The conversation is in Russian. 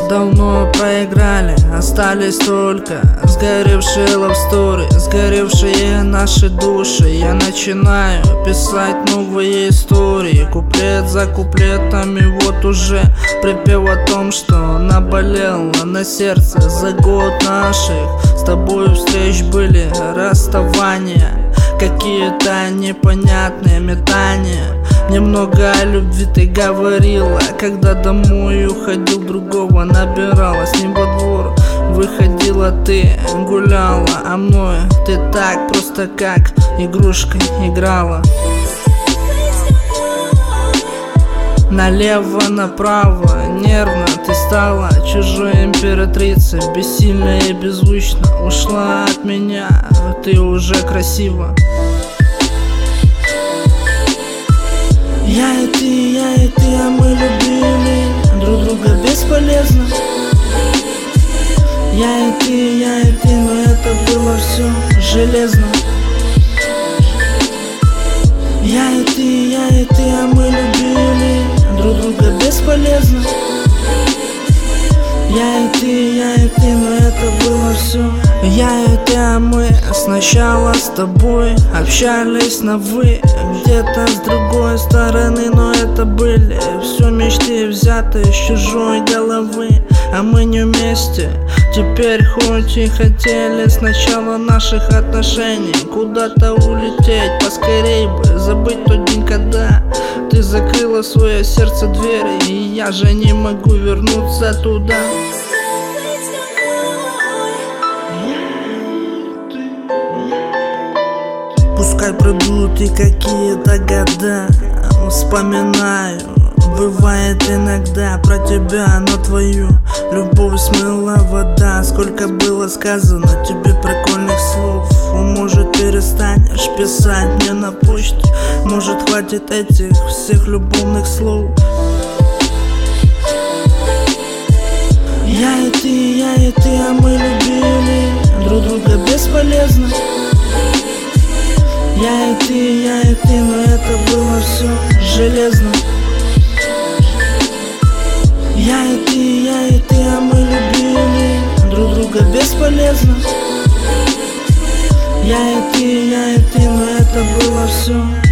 давно проиграли, остались только сгоревшие love story, сгоревшие наши души. Я начинаю писать новые истории, куплет за куплетом, и вот уже припев о том, что наболело на сердце за год наших с тобой встреч. Были расставания, какие-то непонятные метания. Мне много о любви ты говорила, когда домой уходил, другого набирала. С ним во двор выходила, ты гуляла, а мной ты так просто как игрушкой играла. Налево-направо нервно ты стала чужой императрицей, бессильно и беззвучно ушла от меня, ты уже красива. Я и ты, а мы любили друг друга бесполезно. Я и ты, но это было все железно. Я и ты, а мы любили друг друга бесполезно. Я и ты, но это было все. Я и ты, а мы сначала с тобой общались на вы, где-то с другой стороны, но это были все мечты, взятые с чужой головы. А мы не вместе, теперь хоть и хотели с начала наших отношений куда-то улететь, поскорей бы забыть тот день, когда ты закрыла свое сердце двери, и я же не могу вернуться туда. Пускай пройдут и какие-то года, вспоминаю, бывает иногда про тебя, но твою любовь смыла вода. Сколько было сказано тебе прикольных слов, может перестанешь писать мне на почту, может хватит этих всех любовных слов. Я и ты, а мы любили друг друга бесполезно. Я и ты, но это было все железно. Я и ты, а мы любили друг друга бесполезно. Я и ты, но это было все